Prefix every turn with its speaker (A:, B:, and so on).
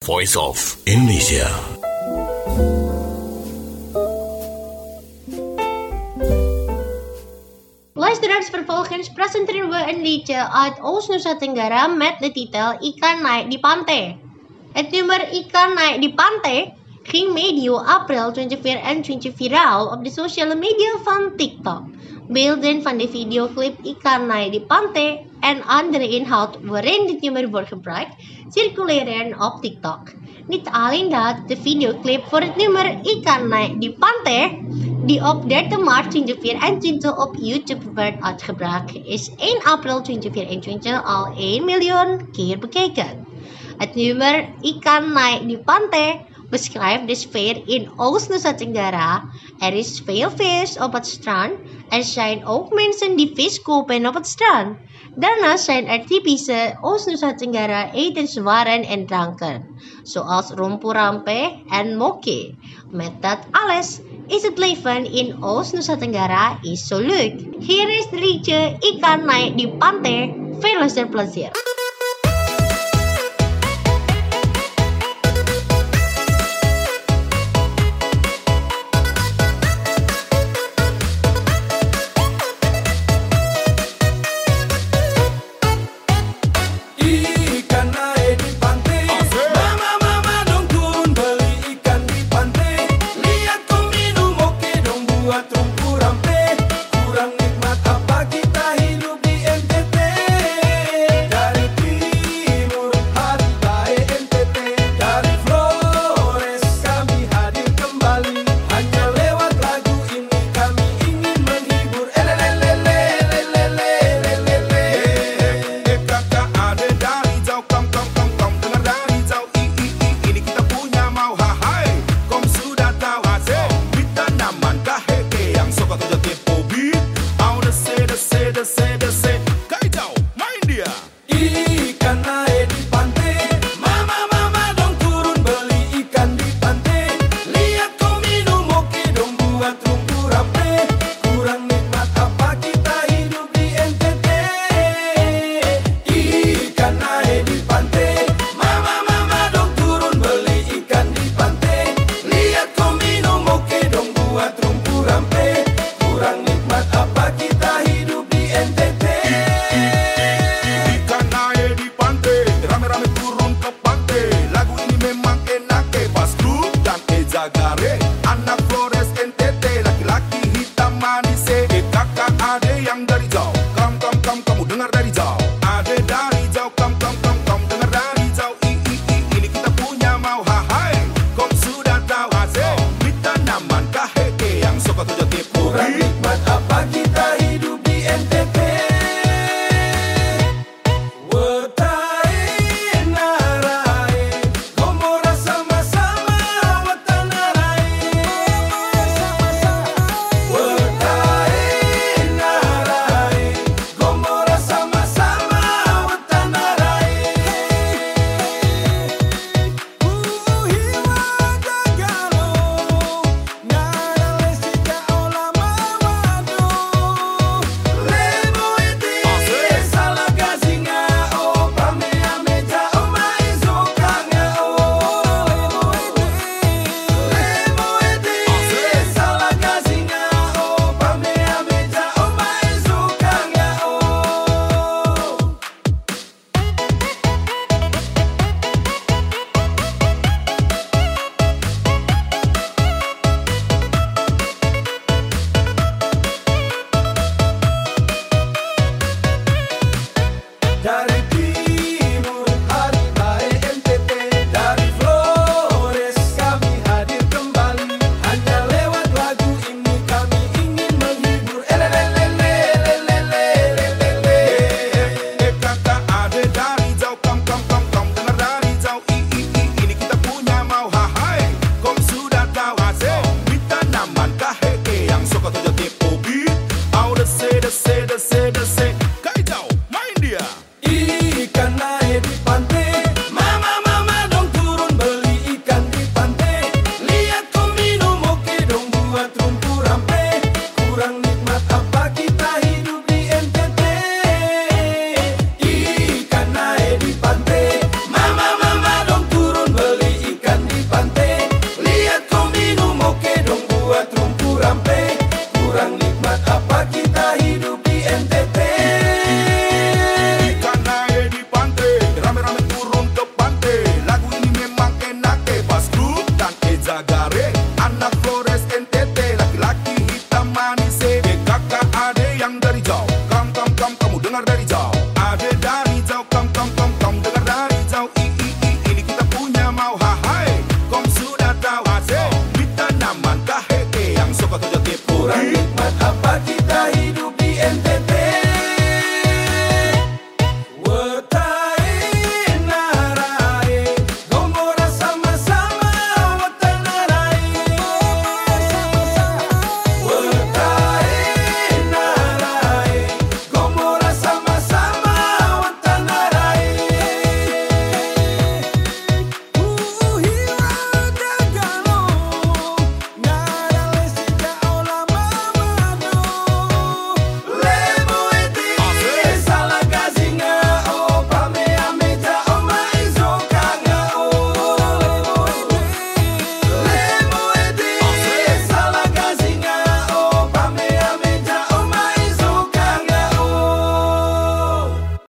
A: voice of Indonesia.
B: Luisteraars, vervolgens presenteren we een liedje uit Oost-Nusa Tenggara met de titel Ikan Naik di Pantai. Het nummer Ikan Naik di Pantai ging medio april 2024 viraal op de sociale media van TikTok. Beelden van de videoclip Ikan Naik di Pantai en andere inhoud waarin dit nummer wordt gebruikt, circuleren op TikTok. Niet alleen dat, de videoclip voor het nummer Ikan Naik di Pantai, die op 30 maart 2024 op YouTube werd uitgebracht, is 1 april 2024 al 1 miljoen keer bekeken. Het nummer Ikan Naik di Pantai beschrijft de sfeer in Oost-Nusa Tenggara. Er is veel vis op het strand. Er zijn ook mensen die vis kopen op het strand. Daarnaast zijn er typische Oost-Nusa Tenggara etenswaren en dranken, zoals rompo rampe en moke. Met dat alles is het leven in Oost-Nusa Tenggara is zo leuk. Hier is het liedje Ikan Naik di Pantai. Veel luisterplezier.